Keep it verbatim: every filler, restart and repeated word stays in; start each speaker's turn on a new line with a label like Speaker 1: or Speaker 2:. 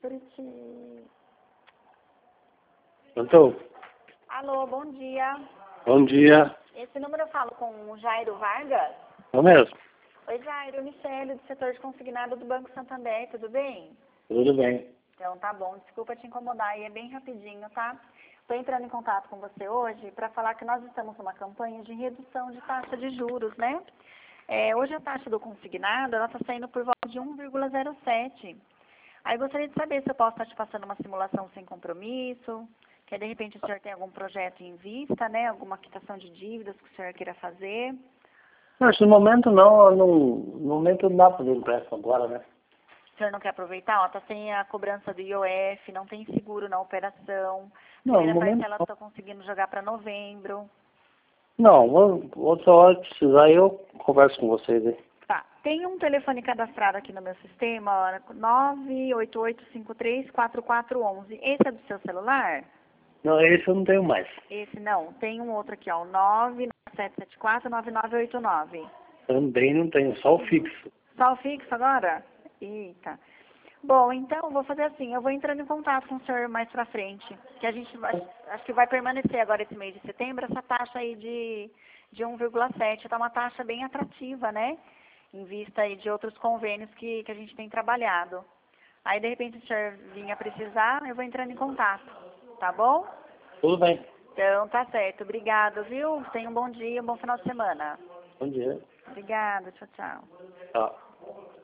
Speaker 1: Curitiba.
Speaker 2: Doutor,
Speaker 1: Alô, bom dia.
Speaker 2: bom dia.
Speaker 1: Esse número eu falo com o Jairo Vargas?
Speaker 2: É mesmo?
Speaker 1: Oi, Jairo, Michele, do setor de consignado do Banco Santander, tudo bem?
Speaker 2: Tudo bem.
Speaker 1: Então tá bom, desculpa te incomodar, e é bem rapidinho, tá? Estou entrando em contato com você hoje para falar que nós estamos numa campanha de redução de taxa de juros, né? É, hoje a taxa do consignado, ela está saindo por volta de um vírgula zero sete. Aí gostaria de saber se eu posso estar te passando uma simulação sem compromisso, que de repente o senhor tem algum projeto em vista, né? Alguma quitação de dívidas que o senhor queira fazer.
Speaker 2: Mas no momento não, no, no momento não dá para fazer empréstimo agora, né?
Speaker 1: O senhor não quer aproveitar? Ó, tá sem a cobrança do I O F, não tem seguro na operação.
Speaker 2: Não, no
Speaker 1: Primeira
Speaker 2: momento
Speaker 1: parcela
Speaker 2: não.
Speaker 1: estou conseguindo jogar para novembro.
Speaker 2: Não, vou- outra hora que precisar eu converso com vocês aí.
Speaker 1: Tá. Tem um telefone cadastrado aqui no meu sistema, ó, nove oito oito cinco três quatro quatro um um. Esse é do seu celular?
Speaker 2: Não, esse eu não tenho mais.
Speaker 1: Esse não. Tem um outro aqui, ó, nove nove sete sete quatro nove nove oito nove.
Speaker 2: Também não tenho, só o fixo.
Speaker 1: Só o fixo agora? Eita. Bom, então, vou fazer assim, eu vou entrando em contato com o senhor mais pra frente, que a gente vai, acho que vai permanecer agora esse mês de setembro, essa taxa aí de, de um vírgula sete, tá uma taxa bem atrativa, né? Em vista aí de outros convênios que, que a gente tem trabalhado. Aí, de repente, se o senhor vinha precisar, eu vou entrando em contato, tá bom?
Speaker 2: Tudo bem.
Speaker 1: Então, tá certo. Obrigada, viu? Tenha um bom dia, um bom final de semana.
Speaker 2: Bom dia.
Speaker 1: Obrigada, tchau, tchau.
Speaker 2: Tchau.